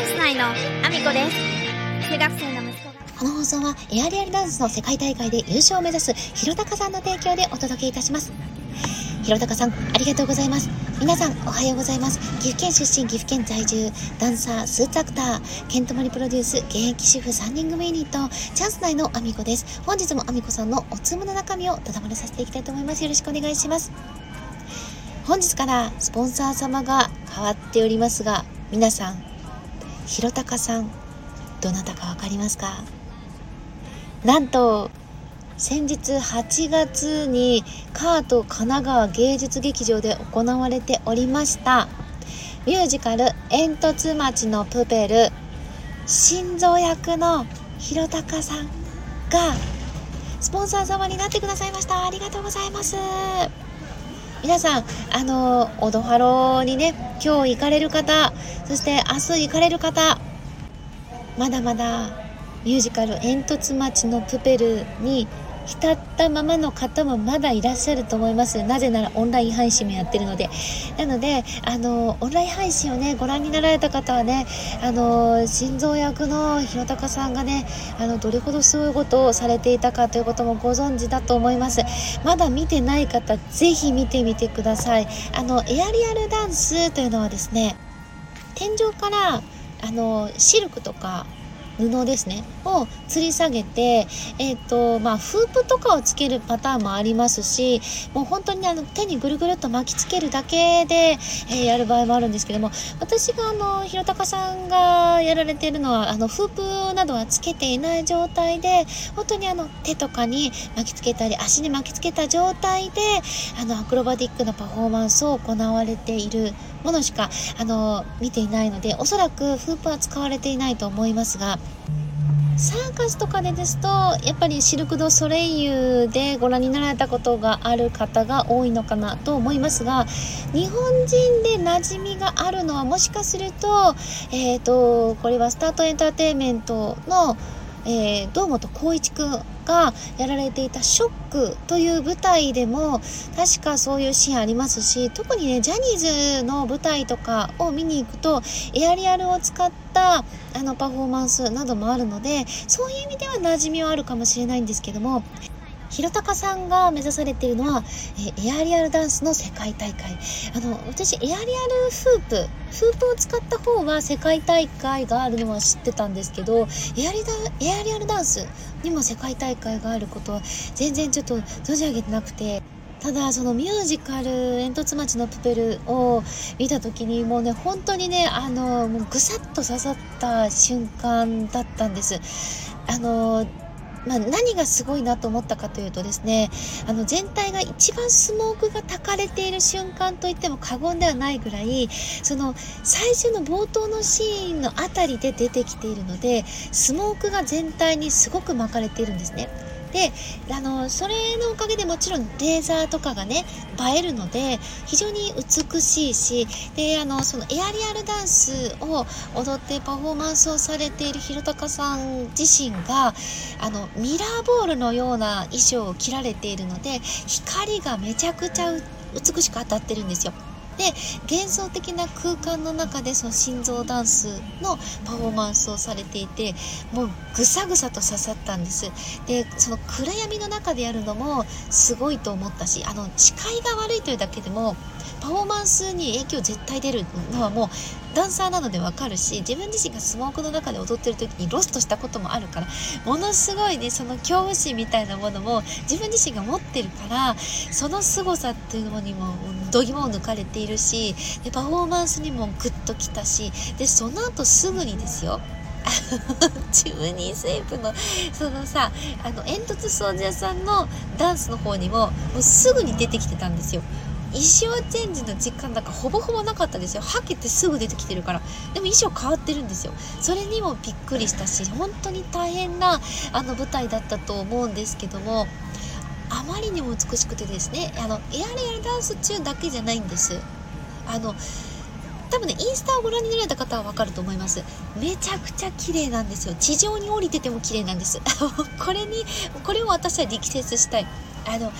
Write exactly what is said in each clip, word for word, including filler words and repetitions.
ス内のアミコです。中学生の息子が。 この放送はエアリアルダンスの世界大会で優勝を目指すひろたかさんの提供でお届けいたします。ひろたかさん、ありがとうございます。皆さんおはようございます。岐阜県出身、岐阜県在住、ダンサー、スーツアクター、ケントモリプロデュース、現役主婦さんにん組ユニット、チャンス内のアミコです。本日もアミコさんのおつむの中身をただまれさせていきたいと思います。よろしくお願いします。本日からスポンサー様が変わっておりますが、皆さん、ひろたかさん、どなたかわかりますか？なんと先日はちがつにカート神奈川芸術劇場で行われておりましたミュージカル煙突町のプペル心臓役のひろたかさんがスポンサー様になってくださいました。ありがとうございます。皆さん、あのオドハロにね、今日行かれる方、そして明日行かれる方、まだまだミュージカル煙突町のプペルに浸ったままの方もまだいらっしゃると思います。なぜならオンライン配信もやってるので。なので、あのオンライン配信をねご覧になられた方はね、あの心臓役のひろたかさんがね、あのどれほどすごいことをされていたかということもご存知だと思います。まだ見てない方、ぜひ見てみてください。あのエアリアルダンスというのはですね、天井からあのシルクとか布ですねを吊り下げて、えーとまあ、フープとかをつけるパターンもありますし、もう本当にあの手にぐるぐるっと巻きつけるだけで、えー、やる場合もあるんですけども、私があのひろたかさんがやられているのはあのフープなどはつけていない状態で、本当にあの手とかに巻きつけたり足に巻きつけた状態であのアクロバティックなパフォーマンスを行われているものしかあの見ていないので、おそらくフープは使われていないと思いますが、サーカスとかでですとやっぱりシルク・ドゥ・ソレイユでご覧になられたことがある方が多いのかなと思いますが、日本人で馴染みがあるのはもしかすると、えーとこれはスタートエンターテインメントのえー、堂本光一くんがやられていたショックという舞台でも確かそういうシーンありますし、特にねジャニーズの舞台とかを見に行くとエアリアルを使ったあのパフォーマンスなどもあるので、そういう意味では馴染みはあるかもしれないんですけども、ひろたかさんが目指されているのは、えー、エアリアルダンスの世界大会。あの私エアリアルフープフープを使った方は世界大会があるのは知ってたんですけど、エアリダエアリアルダンスにも世界大会があることは全然ちょっと存じ上げてなくて、ただそのミュージカル煙突町のプペルを見た時にもうね、本当にね、あのもうぐさっと刺さった瞬間だったんです。あのまあ、何がすごいなと思ったかというとですね、あの全体が一番スモークが焚かれている瞬間といっても過言ではないぐらい、その最初の冒頭のシーンのあたりで出てきているので、スモークが全体にすごく巻かれているんですね。で、あのそれのおかげでもちろんレーザーとかがね映えるので非常に美しいし、であのそのエアリアルダンスを踊ってパフォーマンスをされているひろたかさん自身があのミラーボールのような衣装を着られているので、光がめちゃくちゃ美しく当たってるんですよ。で、幻想的な空間の中でその心臓ダンスのパフォーマンスをされていて、もうぐさぐさと刺さったんです。で、その暗闇の中でやるのもすごいと思ったし、あの視界が悪いというだけでもパフォーマンスに影響絶対出るのはもうダンサーなのでわかるし、自分自身がスモークの中で踊ってる時にロストしたこともあるから、ものすごいね、その恐怖心みたいなものも自分自身が持ってるから、その凄さっていうのにも度肝を抜かれているし、でパフォーマンスにもグッときたし、でその後すぐにですよチムニースイープのそのさ、あの煙突掃除屋さんのダンスの方にももうすぐに出てきてたんですよ。衣装チェンジの時間なんかほぼほぼなかったですよ。はけてすぐ出てきてるから。でも衣装変わってるんですよ。それにもびっくりしたし、本当に大変なあの舞台だったと思うんですけども、あまりにも美しくてですね、あのエアリアルダンス中だけじゃないんです。あの多分ね、インスタをご覧になられた方はわかると思います。めちゃくちゃ綺麗なんですよ。地上に降りてても綺麗なんですこれにこれを私は力説したい。あの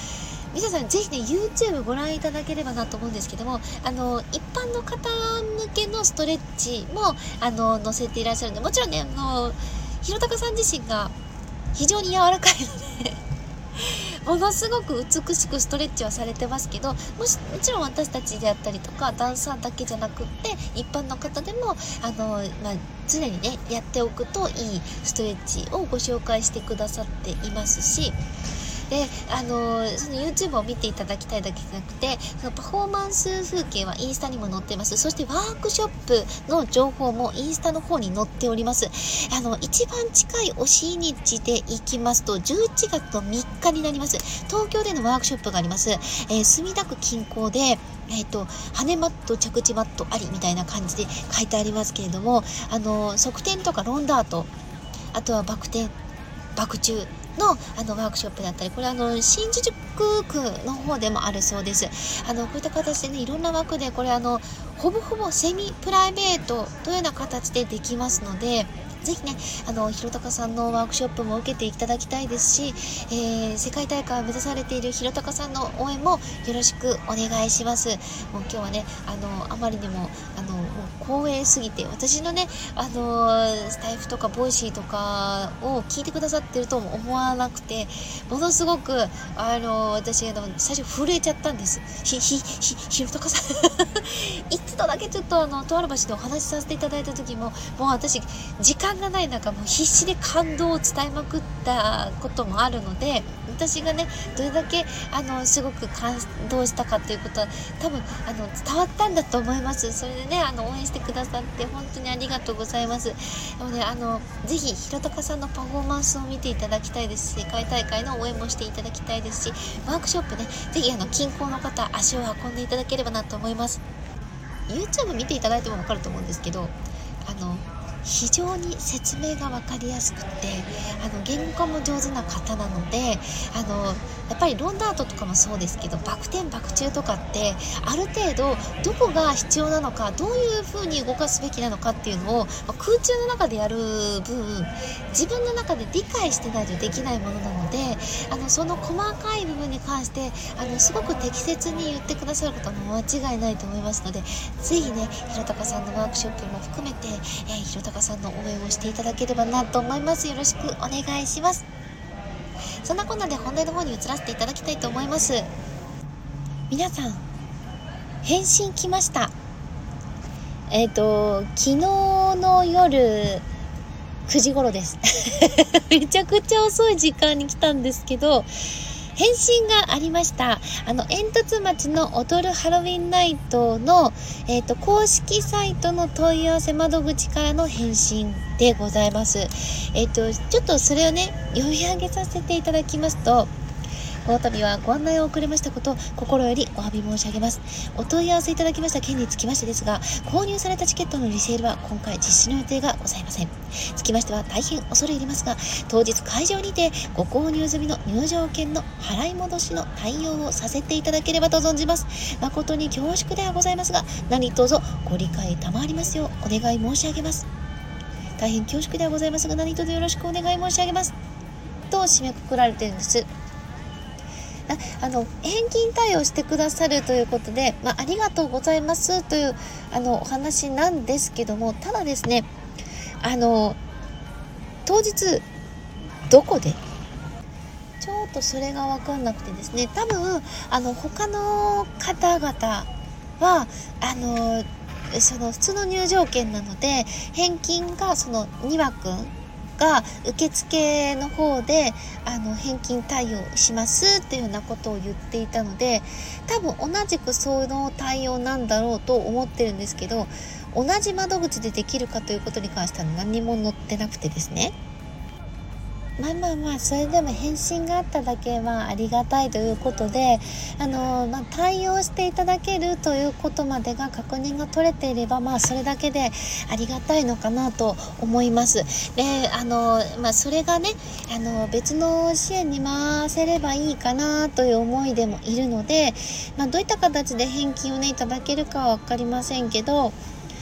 皆さんぜひね YouTube ご覧いただければなと思うんですけども、あの一般の方向けのストレッチもあの載せていらっしゃるので、もちろんね、あのひろたかさん自身が非常に柔らかいのでものすごく美しくストレッチはされてますけど、もしもちろん私たちであったりとかダンサーだけじゃなくって一般の方でもあの、まあ、常にねやっておくといいストレッチをご紹介してくださっていますし、であのその YouTube を見ていただきたいだけじゃなくて、そのパフォーマンス風景はインスタにも載っています。そしてワークショップの情報もインスタの方に載っております。あの一番近いおし日で行きますとじゅういちがつのみっかになります。東京でのワークショップがあります。えー、墨田区近郊でえっと、羽マット、着地マットありみたいな感じで書いてありますけれども、あの側転とかロンダート、あとはバク転、バク宙のあのワークショップだったり、これあの新宿区の方でもあるそうです。あのこういった形でね、いろんな枠でこれあのほぼほぼセミプライベートというような形でできますので、ぜひね、あのひろたかさんのワークショップも受けていただきたいですし、えー、世界大会を目指されているひろたかさんの応援もよろしくお願いします。もう今日はね、あのあまりにもあのもう光栄すぎて、私のね、あのスタイフとかボイシーとかを聞いてくださってるとも思わなくて、ものすごくあの私あの最初震えちゃったんです。ひひひひろたかさん一度だけちょっとあのとある場所でお話しさせていただいた時も、もう私時間がない中もう必死で感動を伝えまくったこともあるので、私がねどれだけあのすごく感動したかということは多分あの伝わったんだと思います。それでね、あの応援してくださって本当にありがとうございます。でもね、あのぜひひろたかさんのパフォーマンスを見ていただきたいですし、世界大会の応援もしていただきたいですし、ワークショップね、ぜひあの近郊の方足を運んでいただければなと思います。 YouTube 見ていただいても分かると思うんですけど、あの非常に説明が分かりやすくて、あの言語化も上手な方なので、あのやっぱりロンダートとかもそうですけど、バク転バク宙とかってある程度どこが必要なのか、どういう風に動かすべきなのかっていうのを、まあ、空中の中でやる分自分の中で理解してないとできないものなので、あのその細かい部分に関してあのすごく適切に言ってくださることも間違いないと思いますので、ぜひねひろたかさんのワークショップも含めて、えー、ひろたかさんの応援をしていただければなと思います。よろしくお願いします。そんなこんなで本題の方に移らせていただきたいと思います。皆さん返信来ました。えっと昨日の夜くじ頃ですめちゃくちゃ遅い時間に来たんですけど、返信がありました。あの煙突町の踊るハロウィンナイトの、えーと、公式サイトの問い合わせ窓口からの返信でございます。えっとちょっとそれをね読み上げさせていただきますと、この度はご案内を遅れましたこと心よりお詫び申し上げます。お問い合わせいただきました件につきましてですが、購入されたチケットのリセールは今回実施の予定がございません。つきましては大変恐れ入りますが、当日会場にてご購入済みの入場券の払い戻しの対応をさせていただければと存じます。誠に恐縮ではございますが、何卒ご理解賜りますようお願い申し上げます。大変恐縮ではございますが、何卒よろしくお願い申し上げますと締めくくられているんです。あの返金対応してくださるということで、まあ、ありがとうございますというあのお話なんですけども、ただですね、あの当日どこでちょっとそれが分かんなくてですね、多分あの他の方々はあのその普通の入場券なので返金がそのに枠が受付の方であの返金対応しますっていうようなことを言っていたので、多分同じくその対応なんだろうと思ってるんですけど、同じ窓口でできるかということに関しては何も載ってなくてですね、まあまあまあそれでも返信があっただけはありがたいということで、あの、まあ、対応していただけるということまでが確認が取れていれば、まあそれだけでありがたいのかなと思います。で、あの、まあそれがね、あの別の支援に回せればいいかなという思いでもいるので、まあどういった形で返金をねいただけるかは分かりませんけど、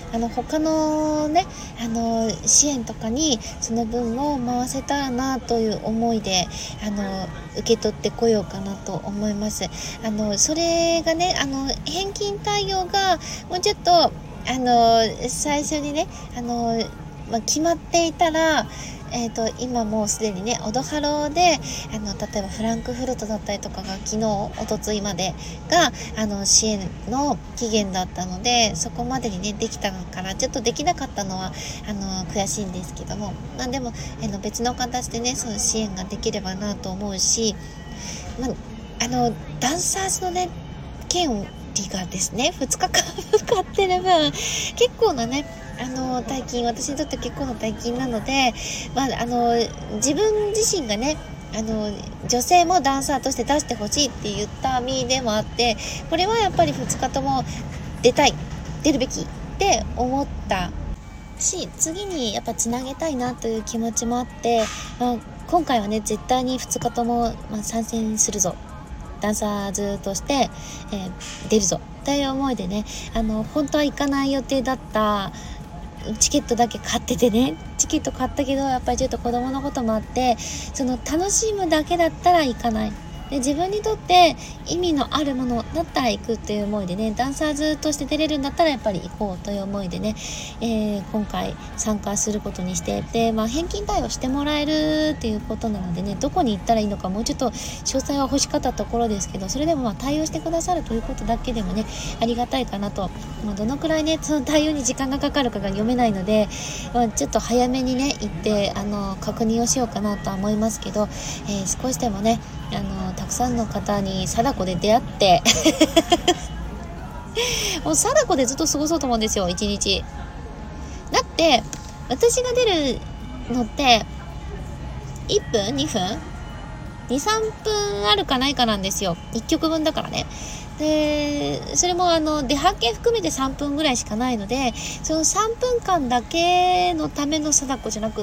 あの他のねあの支援とかにその分を回せたらなという思いであの受け取ってこようかなと思います。あのそれがねあの返金対応がもうちょっとあの最初にねあの、まあ、決まっていたらえー、と今もうすでにねオドハローであの例えばフランクフルトだったりとかが昨日おとついまでがあの支援の期限だったので、そこまでにねできたからちょっとできなかったのはあの悔しいんですけども、まあ、でもあの別の形でねその支援ができればなと思うし、まあ、あのダンサーズのね権利がですねふつかかんかってる分結構なねあの大金、私にとって結構な大金なので、まあ、あの自分自身がねあの女性もダンサーとして出してほしいって言った身でもあって、これはやっぱりふつかとも出たい出るべきって思ったし、次にやっぱつなげたいなという気持ちもあって、まあ、今回はね絶対にふつかとも、まあ、参戦するぞ、ダンサーズとして、えー、出るぞという思いでね、あの本当は行かない予定だったチケットだけ買っててね、チケット買ったけどやっぱりちょっと子供のこともあって、その楽しむだけだったら行かないで、自分にとって意味のあるものだったら行くっていう思いでね、ダンサーズとして出れるんだったらやっぱり行こうという思いでね、えー、今回参加することにして、で、まあ、返金対応してもらえるっていうことなのでね、どこに行ったらいいのかもうちょっと詳細は欲しかったところですけど、それでもまあ対応してくださるということだけでもねありがたいかなと、まあ、どのくらいねその対応に時間がかかるかが読めないので、まあ、ちょっと早めにね行ってあの確認をしようかなとは思いますけど、えー、少しでもねあのたくさんの方に貞子で出会ってもう貞子でずっと過ごそうと思うんですよ、一日。だって私が出るのっていっぷんにふんにさんぷんあるかないかなんですよ、いっきょくぶんだからね。でそれもあの出はけ含めてさんぷんぐらいしかないので、そのさんぷんかんだけのための貞子じゃなくって、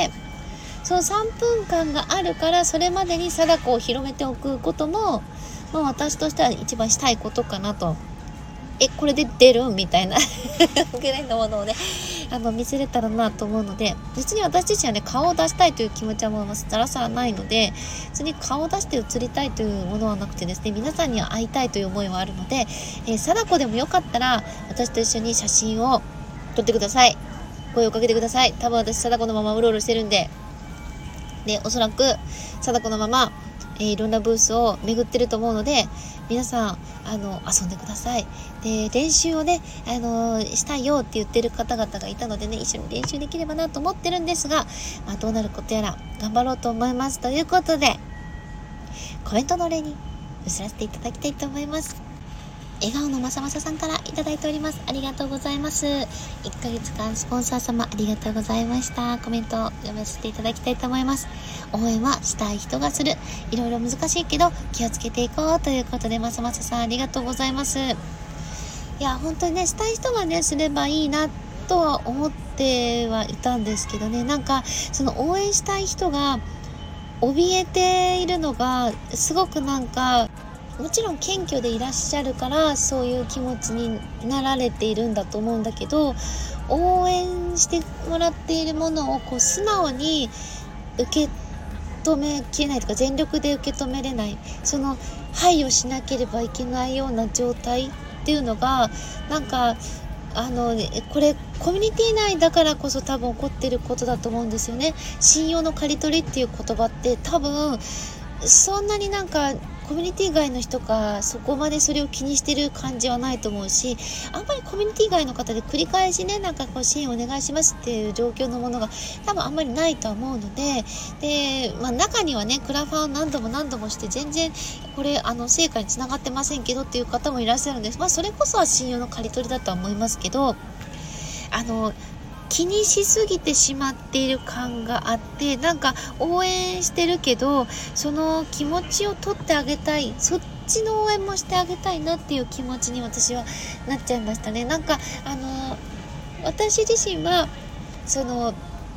そのさんぷんかんがあるからそれまでに貞子を広めておくことも、まあ、私としては一番したいことかなと。えこれで出るみたいなぐらいのものをねあの見せれたらなと思うので、別に私自身はね顔を出したいという気持ちはもうさらさらないので、別に顔を出して映りたいというものはなくてですね、皆さんには会いたいという思いはあるので、えー、貞子でもよかったら私と一緒に写真を撮ってください、声をかけてください。多分私貞子のままうろうろしてるんで、でおそらく貞子のまま、えー、いろんなブースを巡ってると思うので、皆さんあの遊んでください。で練習をね、あのー、したいよって言ってる方々がいたのでね、一緒に練習できればなと思ってるんですが、まあ、どうなることやら頑張ろうと思いますということで、コメントのお礼に寄せらせていただきたいと思います。笑顔のまさまささんからいただいております。ありがとうございます。いっかげつかんスポンサー様ありがとうございました。コメントを読ませていただきたいと思います。応援はしたい人がする、いろいろ難しいけど気をつけていこうということで、まさまささんありがとうございます。いや本当にねしたい人がねすればいいなとは思ってはいたんですけどね、なんかその応援したい人が怯えているのがすごくなんか、もちろん謙虚でいらっしゃるからそういう気持ちになられているんだと思うんだけど、応援してもらっているものをこう素直に受け止めきれないとか、全力で受け止めれない、その配慮しなければいけないような状態っていうのがなんかあのこれコミュニティ内だからこそ多分起こってることだと思うんですよね。信用の刈り取りっていう言葉って多分そんなになんかコミュニティ外の人がそこまでそれを気にしてる感じはないと思うし、あんまりコミュニティ外の方で繰り返しねなんかこう支援お願いしますっていう状況のものが多分あんまりないとは思うので、で、まあ、中にはねクラファン何度も何度もして全然これあの成果につながってませんけどっていう方もいらっしゃるんです。まあそれこそは信用の刈り取りだとは思いますけど、あの気にしすぎてしまっている感があって、なんか応援してるけどその気持ちを取ってあげたい、そっちの応援もしてあげたいなっていう気持ちに私はなっちゃいましたね。なんかあの私自身はその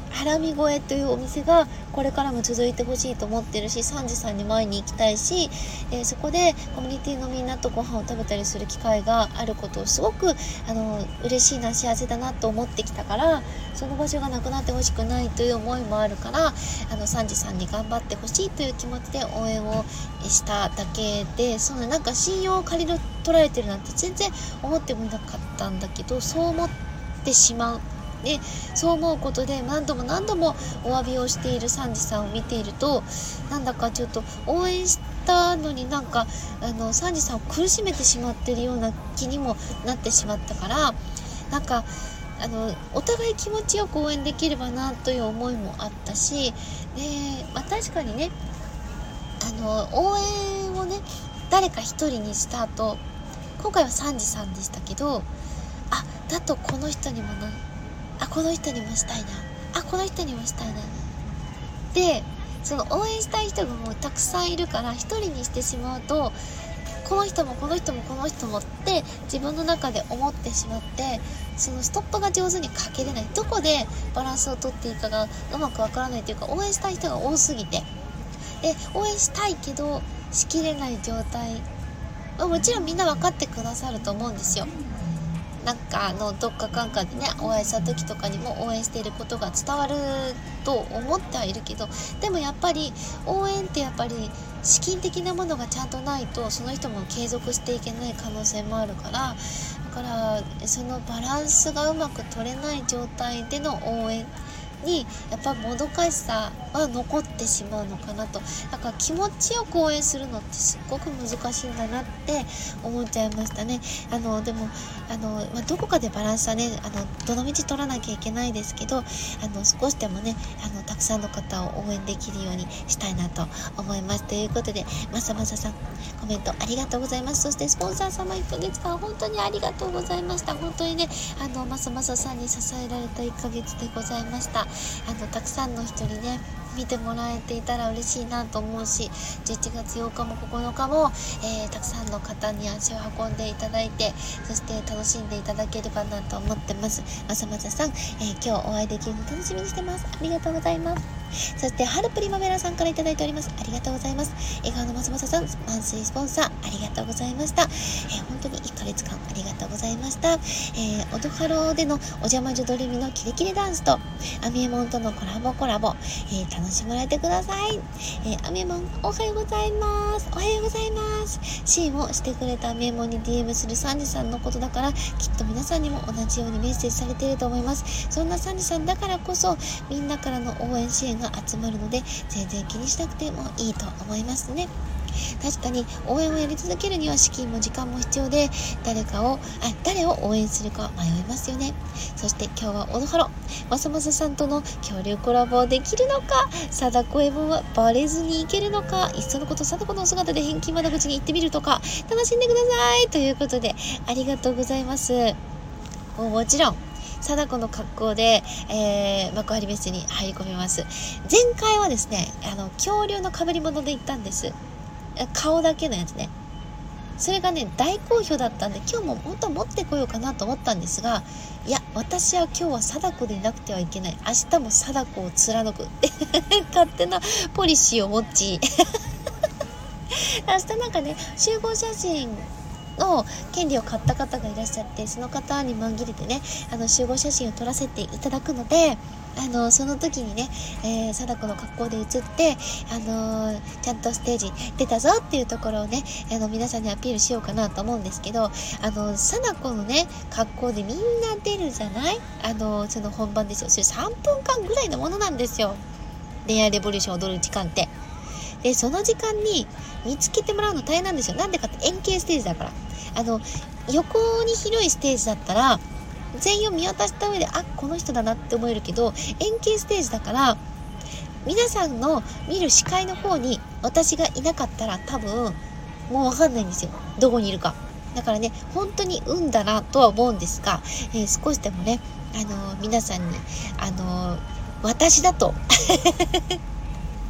ハラミ声というお店がこれからも続いてほしいと思ってるし、サンジさんに前に行きたいし、えー、そこでコミュニティのみんなとご飯を食べたりする機会があることをすごくあの嬉しいな、幸せだなと思ってきたから、その場所がなくなってほしくないという思いもあるから、あのサンジさんに頑張ってほしいという気持ちで応援をしただけで、そのなんか信用を借りる取られてるなんて全然思ってもいなかったんだけど、そう思ってしまう。でそう思うことで何度も何度もお詫びをしているサンジさんを見ていると、なんだかちょっと応援したのになんかあのサンジさんを苦しめてしまっているような気にもなってしまったから、なんかあのお互い気持ちよく応援できればなという思いもあったし、で、まあ、確かにね、あの応援をね誰か一人にした後、今回はサンジさんでしたけど、あ、だとこの人にもな、あ、この人にもしたいな、あ、この人にもしたいな。で、その応援したい人がもうたくさんいるから、一人にしてしまうと、この人もこの人もこの人もって自分の中で思ってしまって、そのストップが上手にかけれない、どこでバランスをとっていいかがうまくわからないというか、応援したい人が多すぎて、で、応援したいけどしきれない状態、もちろんみんな分かってくださると思うんですよ。なんかあのどっかかんかでねお会いした時とかにも応援していることが伝わると思ってはいるけど、でもやっぱり応援ってやっぱり資金的なものがちゃんとないとその人も継続していけない可能性もあるから、だからそのバランスがうまく取れない状態での応援にやっぱもどかしさは残ってしまうのかなと。だから気持ちよく応援するのってすっごく難しいんだなって思っちゃいましたね。あのでもあの、まあ、どこかでバランスはね、あのどの道取らなきゃいけないですけど、あの少しでもねあのたくさんの方を応援できるようにしたいなと思います。ということで、まさまささんコメントありがとうございます。そしてスポンサー様いっかげつかん本当にありがとうございました。本当にね、あのまさまささんに支えられたいっかげつでございました。あのたくさんの人にね見てもらえていたら嬉しいなと思うし、じゅういちがつようかもここのかも、えー、たくさんの方に足を運んでいただいて、そして楽しんでいただければなと思ってます。まさまささん、えー、今日お会いできるの楽しみにしてます。ありがとうございます。そしてハルプリマメラさんからいただいております。ありがとうございます。笑顔のまさまささん、マンスリースポンサーありがとうございました。えー、本当にいっかげつかんありがとうございました。えー、オドハローでのお邪魔女ドレミのキレキレダンスとアミエモンとのコラボコラボ、えー、楽しまれてください。えー、アミエモンおはようございます。おはようございます。シーンをしてくれたアミエモンに ディーエム するサンジさんのことだから、きっと皆さんにも同じようにメッセージされていると思います。そんなサンジさんだからこそみんなからの応援支援が集まるので、全然気にしなくてもいいと思いますね。確かに応援をやり続けるには資金も時間も必要で、誰かをあ誰を応援するか迷いますよね。そして今日はオドハロまさまささんとの恐竜コラボできるのか、貞子エモンはバレずにいけるのか、いっそのこと貞子の姿で返金窓口に行ってみるとか、楽しんでくださいということでありがとうございます。もうもちろん貞子の格好で、えー、幕張メッセに入り込みます。前回はですね、あの恐竜の被り物で行ったんです。顔だけのやつね。それがね大好評だったんで、今日も本当は持ってこようかなと思ったんですが、いや私は今日は貞子でいなくてはいけない、明日も貞子を貫くって勝手なポリシーを持ち明日なんかね集合写真の権利を買った方がいらっしゃって、その方に紛れてねあの集合写真を撮らせていただくので、あのその時にね、えー、貞子の格好で写って、あのー、ちゃんとステージ出たぞっていうところをねあの皆さんにアピールしようかなと思うんですけど、あの貞子のね格好でみんな出るじゃない、あのー、その本番ですよ。それさんぷんかんぐらいのものなんですよ、恋愛レボリューションを踊る時間って。でその時間に見つけてもらうの大変なんですよ。なんでかって円形ステージだから。あの横に広いステージだったら全員を見渡した上であこの人だなって思えるけど、円形ステージだから皆さんの見る視界の方に私がいなかったら多分もう分かんないんですよ、どこにいるか。だからね本当に運だなとは思うんですが、えー、少しでもねあのー、皆さんにあのー、私だと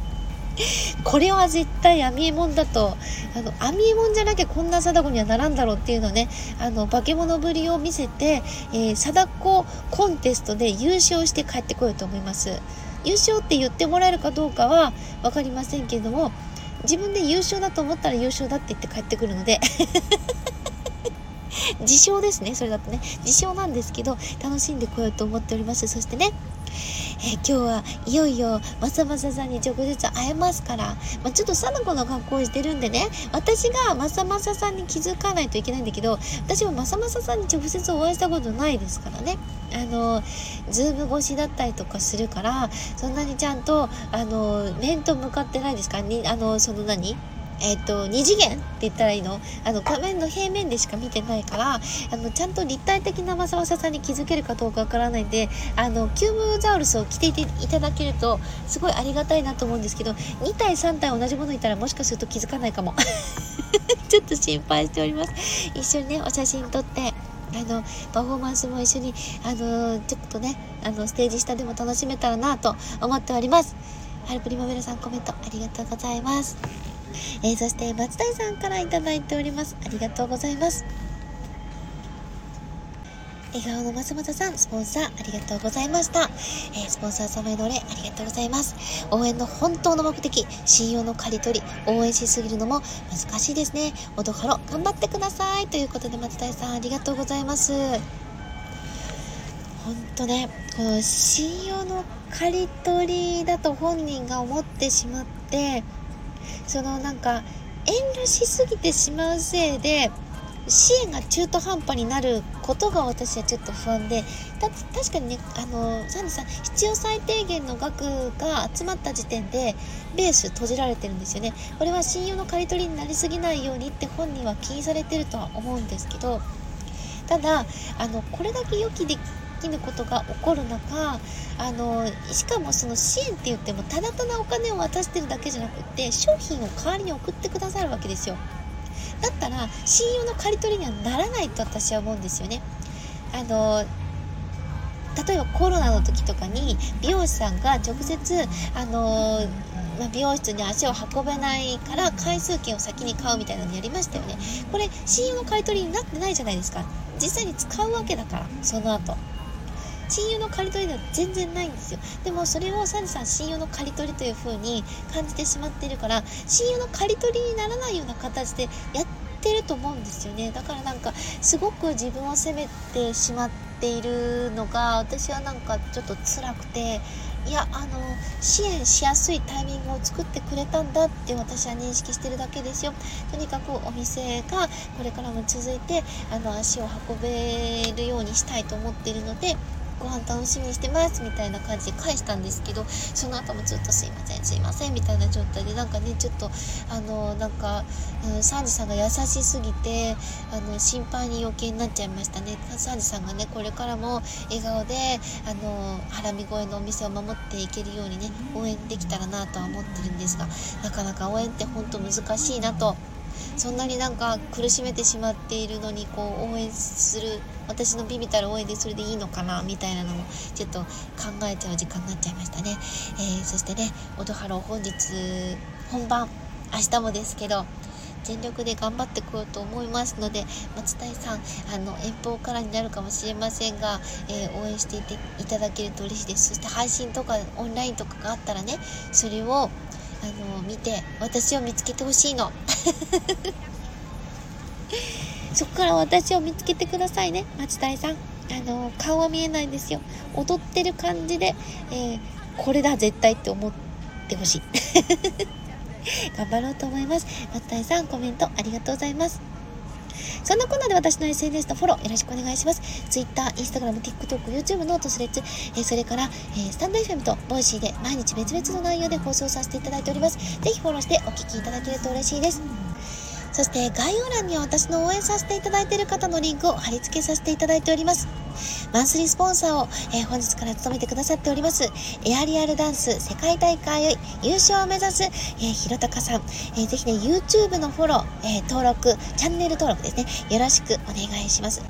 これは絶対アミエモンだと、あのアミエモンじゃなきゃこんな貞子にはならんだろうっていうのをね、あの化け物ぶりを見せて、えー、貞子コンテストで優勝して帰ってこようと思います。優勝って言ってもらえるかどうかは分かりませんけれども、自分で優勝だと思ったら優勝だって言って帰ってくるので自称ですね。それだとね自称なんですけど、楽しんでこようと思っております。そしてね、えー、今日はいよいよまさまささんに直接会えますから、まあ、ちょっと貞子の格好をしてるんでね、私がまさまささんに気づかないといけないんだけど、私はまさまささんに直接お会いしたことないですからね。あのズーム越しだったりとかするから、そんなにちゃんとあの面と向かってないですかに、あのその何えっと、二次元って言ったらいいの、あの画面の平面でしか見てないから、あのちゃんと立体的なまさまささんに気づけるかどうかわからないんで、あのキューブザウルスを着ていていただけるとすごいありがたいなと思うんですけど、にたいさんたい同じものいたらもしかすると気づかないかもちょっと心配しております。一緒にねお写真撮って、あのパフォーマンスも一緒にあのちょっとねあのステージ下でも楽しめたらなと思っております。ハルプリマベラさん、コメントありがとうございます。えー、そして松谷さんからいただいております。ありがとうございます。笑顔の松本さん、スポンサーありがとうございました。えー、スポンサー様へのお礼ありがとうございます。応援の本当の目的、信用の刈り取り、応援しすぎるのも難しいですね。おどはろ頑張ってくださいということで、松谷さんありがとうございます。本当ね、この信用の刈り取りだと本人が思ってしまって、そのなんか遠慮しすぎてしまうせいで支援が中途半端になることが私はちょっと不安で、だ確かにね、あのサンデさん必要最低限の額が集まった時点でベース閉じられてるんですよね。これは信用の刈り取りになりすぎないようにって本人は気にされてるとは思うんですけど、ただあのこれだけ予期できぬことが起こる中、あのしかもその支援って言ってもただただお金を渡してるだけじゃなくって商品を代わりに送ってくださるわけですよ。だったら信用の刈り取りにはならないと私は思うんですよね。あの例えばコロナの時とかに美容師さんが直接あのまあ、美容室に足を運べないから回数券を先に買うみたいなのやりましたよね。これ信用の刈り取りになってないじゃないですか。実際に使うわけだから、その後信用の刈り取りでは全然ないんですよ。でもそれをサンジさん信用の刈り取りという風に感じてしまっているから、信用の刈り取りにならないような形でやってると思うんですよね。だからなんかすごく自分を責めてしまっているのが私はなんかちょっと辛くて、いやあの支援しやすいタイミングを作ってくれたんだって私は認識してるだけですよ。とにかくお店がこれからも続いてあの足を運べるようにしたいと思っているので、ご飯楽しみにしてますみたいな感じで返したんですけど、その後もずっとすいませんすいませんみたいな状態で、なんかねちょっとあのなんか、うん、サンジさんが優しすぎてあの心配に余計になっちゃいましたね。サンジさんがねこれからも笑顔であのハラミ声のお店を守っていけるようにね応援できたらなとは思ってるんですが、なかなか応援って本当難しいなと。そんなになんか苦しめてしまっているのにこう応援する、私のビビたる応援でそれでいいのかなみたいなのもちょっと考えちゃう時間になっちゃいましたね。えー、そしてねオドハロー本日本番明日もですけど全力で頑張ってこようと思いますので、松谷さんあの遠方からになるかもしれませんが、えー、応援していていただけると嬉しいです。そして配信とかオンラインとかがあったらね、それをあの見て私を見つけてほしいのそこから私を見つけてくださいね。松谷さんあの顔は見えないんですよ。踊ってる感じで、えー、これだ絶対って思ってほしい頑張ろうと思います。松谷さんコメントありがとうございます。そんなこんなで私の エスエヌエス のフォローよろしくお願いします。Twitter、Instagram、TikTok、YouTube、ノート、スレッズ、えー、それから、えー、スタンド エフエム とボイシーで毎日別々の内容で放送させていただいております。ぜひフォローしてお聞きいただけると嬉しいです。そして概要欄には私の応援させていただいている方のリンクを貼り付けさせていただいております。マンスリースポンサーを、えー、本日から務めてくださっておりますエアリアルダンス世界大会優勝を目指す、えー、ひろたかさん、えー、ぜひね YouTube のフォロー、えー、登録チャンネル登録ですねよろしくお願いします。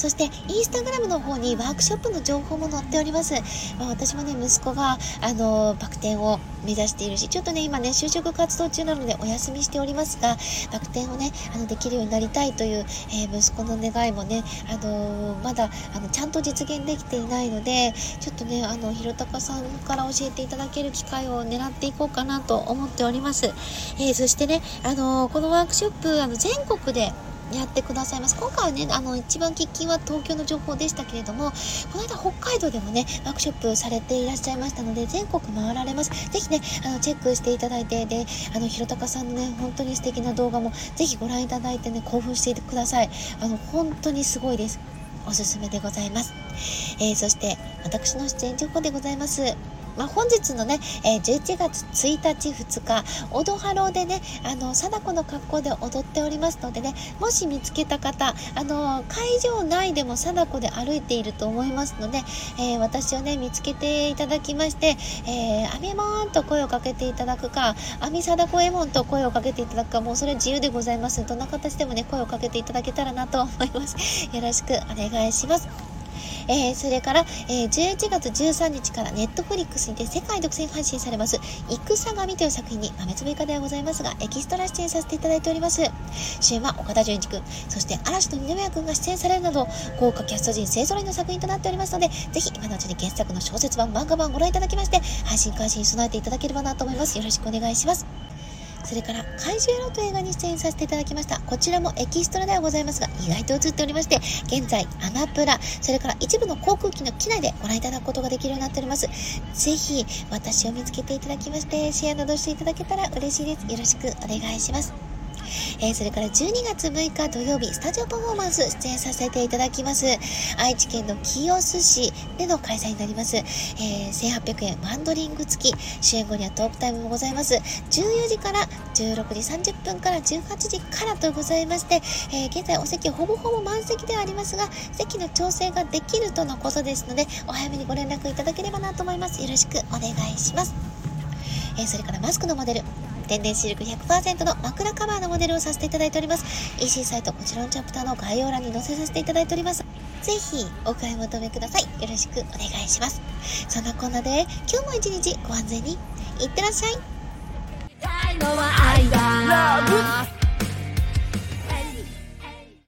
そしてインスタグラムの方にワークショップの情報も載っております。まあ、私もね、息子があのバク転を目指しているし、ちょっとね今ね就職活動中なのでお休みしておりますが、バク転をねあのできるようになりたいという、えー、息子の願いもね、あのー、まだあのちゃんと実現できていないので、ちょっとねあのひろたかさんから教えていただける機会を狙っていこうかなと思っております。えー、そしてね、あのー、このワークショップあの全国でやってくださいます。今回はね、あの一番喫緊は東京の情報でしたけれども、この間北海道でもねワークショップされていらっしゃいましたので、全国回られます。ぜひねあのチェックしていただいて、であのひろたかさんのね本当に素敵な動画もぜひご覧いただいてね、興奮してください。あの本当にすごいです。おすすめでございます。えー、そして私の出演情報でございます。まあ、本日のね、えー、じゅういちがつついたちふつか、オドハローでね、あの、貞子の格好で踊っておりますのでね、もし見つけた方、あの、会場内でも貞子で歩いていると思いますので、えー、私をね、見つけていただきまして、えー、アミモーンと声をかけていただくか、アミ貞子エモンと声をかけていただくか、もうそれ自由でございます。どんな形でもね、声をかけていただけたらなと思います。よろしくお願いします。えー、それから、えー、じゅういちがつじゅうさんにちからネットフリックスにて世界独占配信されます戦神という作品に豆粒以下ではございますがエキストラ出演させていただいております。主演は岡田准一くん、そして嵐の二宮くんが出演されるなど豪華キャスト陣勢揃いの作品となっておりますので、ぜひ今のうちに原作の小説版漫画版をご覧いただきまして、配信開始に備えていただければなと思います。よろしくお願いします。それから怪獣エロという映画に出演させていただきました。こちらもエキストラではございますが意外と映っておりまして、現在アマプラ、それから一部の航空機の機内でご覧いただくことができるようになっております。ぜひ私を見つけていただきましてシェアなどしていただけたら嬉しいです。よろしくお願いします。えー、それからじゅうにがつむいか土曜日、スタジオパフォーマンス出演させていただきます。愛知県の清須市での開催になります。えー、せんはっぴゃくえんワンドリンク付き、主演後にはトークタイムもございます。じゅうよじからじゅうろくじさんじゅっぷんからじゅうはちじからとございまして、えー、現在お席ほぼほぼ満席ではありますが、席の調整ができるとのことですので、お早めにご連絡いただければなと思います。よろしくお願いします。えー、それからマスクのモデル、天然シルク ひゃくパーセント の枕カバーのモデルをさせていただいております。 イーシー サイトこちらのチャプターの概要欄に載せさせていただいております。ぜひお買い求めください。よろしくお願いします。そんなこんなで今日も一日ご安全にいってらっしゃい。 愛のは愛だ